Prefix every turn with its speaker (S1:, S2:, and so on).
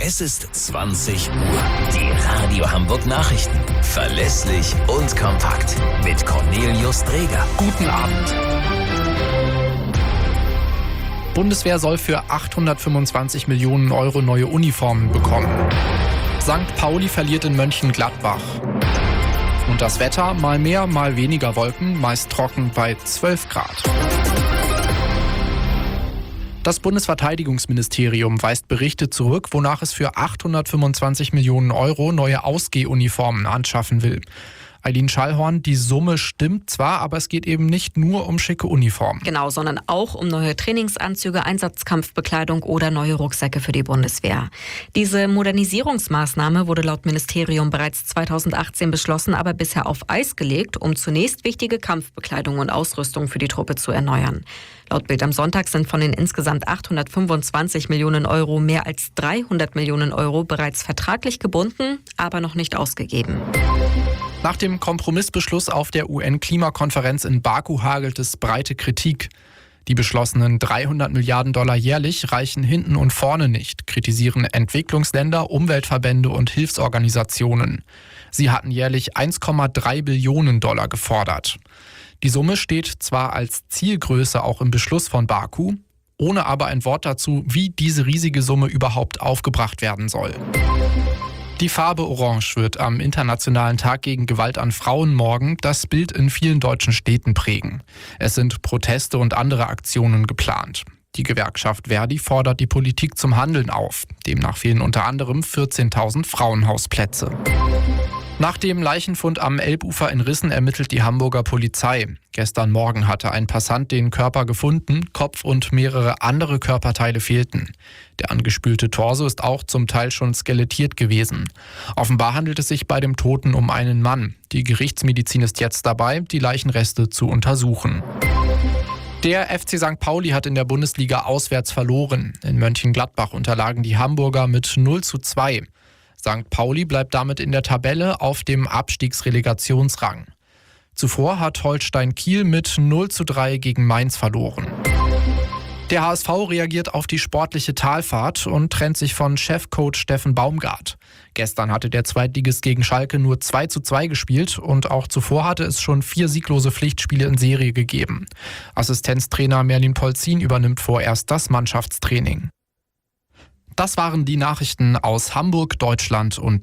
S1: Es ist 20 Uhr. Die Radio Hamburg Nachrichten. Verlässlich und kompakt. Mit Cornelius Dreger.
S2: Guten Abend. Bundeswehr soll für 825 Millionen Euro neue Uniformen bekommen. St. Pauli verliert in Mönchengladbach. Und das Wetter, mal mehr, mal weniger Wolken, meist trocken bei 12 Grad. Das Bundesverteidigungsministerium weist Berichte zurück, wonach es für 825 Millionen Euro neue Ausgehuniformen anschaffen will. Eileen Schallhorn, die Summe stimmt zwar, aber es geht eben nicht nur um schicke Uniformen.
S3: Genau, sondern auch um neue Trainingsanzüge, Einsatzkampfbekleidung oder neue Rucksäcke für die Bundeswehr. Diese Modernisierungsmaßnahme wurde laut Ministerium bereits 2018 beschlossen, aber bisher auf Eis gelegt, um zunächst wichtige Kampfbekleidung und Ausrüstung für die Truppe zu erneuern. Laut Bild am Sonntag sind von den insgesamt 825 Millionen Euro mehr als 300 Millionen Euro bereits vertraglich gebunden, aber noch nicht ausgegeben.
S2: Nach dem Kompromissbeschluss auf der UN-Klimakonferenz in Baku hagelt es breite Kritik. Die beschlossenen 300 Milliarden Dollar jährlich reichen hinten und vorne nicht, kritisieren Entwicklungsländer, Umweltverbände und Hilfsorganisationen. Sie hatten jährlich 1,3 Billionen Dollar gefordert. Die Summe steht zwar als Zielgröße auch im Beschluss von Baku, ohne aber ein Wort dazu, wie diese riesige Summe überhaupt aufgebracht werden soll. Die Farbe Orange wird am Internationalen Tag gegen Gewalt an Frauen morgen das Bild in vielen deutschen Städten prägen. Es sind Proteste und andere Aktionen geplant. Die Gewerkschaft Verdi fordert die Politik zum Handeln auf. Demnach fehlen unter anderem 14.000 Frauenhausplätze. Nach dem Leichenfund am Elbufer in Rissen ermittelt die Hamburger Polizei. Gestern Morgen hatte ein Passant den Körper gefunden, Kopf und mehrere andere Körperteile fehlten. Der angespülte Torso ist auch zum Teil schon skelettiert gewesen. Offenbar handelt es sich bei dem Toten um einen Mann. Die Gerichtsmedizin ist jetzt dabei, die Leichenreste zu untersuchen. Der FC St. Pauli hat in der Bundesliga auswärts verloren. In Mönchengladbach unterlagen die Hamburger mit 0:2. St. Pauli bleibt damit in der Tabelle auf dem Abstiegsrelegationsrang. Zuvor hat Holstein Kiel mit 0:3 gegen Mainz verloren. Der HSV reagiert auf die sportliche Talfahrt und trennt sich von Chefcoach Steffen Baumgart. Gestern hatte der Zweitligist gegen Schalke nur 2:2 gespielt und auch zuvor hatte es schon 4 sieglose Pflichtspiele in Serie gegeben. Assistenztrainer Merlin Polzin übernimmt vorerst das Mannschaftstraining. Das waren die Nachrichten aus Hamburg, Deutschland und